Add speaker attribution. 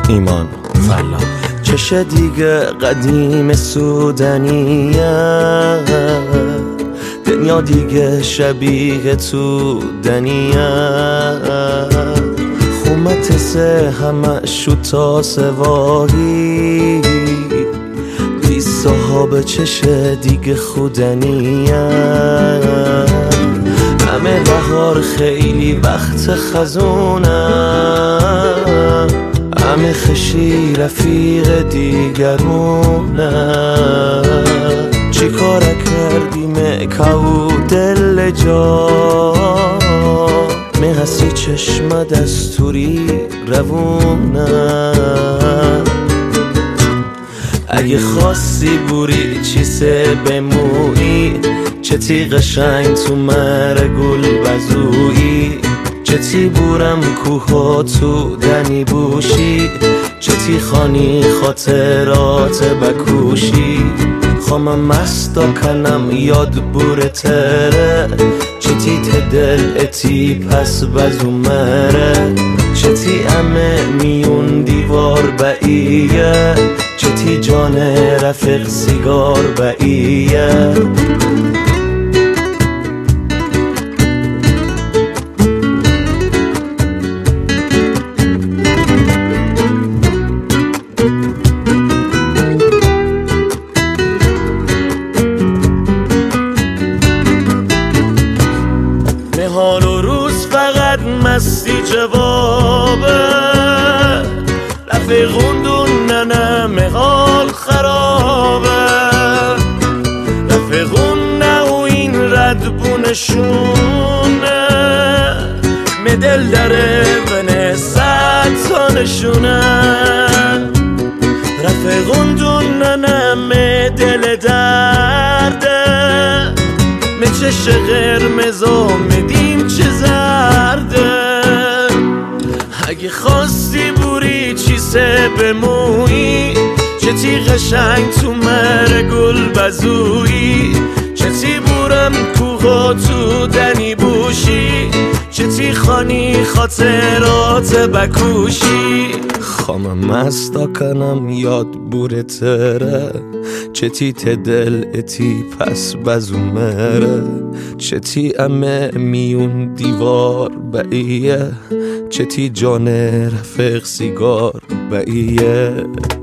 Speaker 1: ایمان فلا چش دیگه قدیم سودنیه، دنیا دیگه شبیه تو دنیه، خومت سه همه شوتا سواهی بی صحاب چش دیگه خودنیه، همه بهار خیلی وقت خزونه، همه خشی رفیق دیگرونه، چی کار کردیم که دل جا میهستی چشم دستوری روونه، اگه خواستی بوری چیسه بمویی، چه تی قشنگ تو مر گل بزویی، چه تی بورم کوها تو دنی بوشی، چه تی خانی خاطرات بکوشی، خواهم مستا کنم یاد بوره تره، چه تی تدل اتی پس بزو مره، چه تی امه میون دیوار باییه، چه تی جان رفیق سیگار باییه. حال و روز فقط مستی جوابه، رفیقون دون حال خرابه، رفیقون نه و این ردبونشونه، مدل داره بنه صد سالشونه، رفیقون دون مدل درده، چش قرمز آمدیم چه زرده، اگه خواستی بوری چیسه بمویی، چه تی قشنگ تو مر گل بزویی، چه تی بورم کوها تو دنی بوشی، چه تی خانی خاطرات بکوشی، خواهم مستا کنم یاد بوره تره، چه تی تدل اتی پس بزو مره، چه تی امه میون دیوار باییه، چه تی جان رفیق سیگار باییه.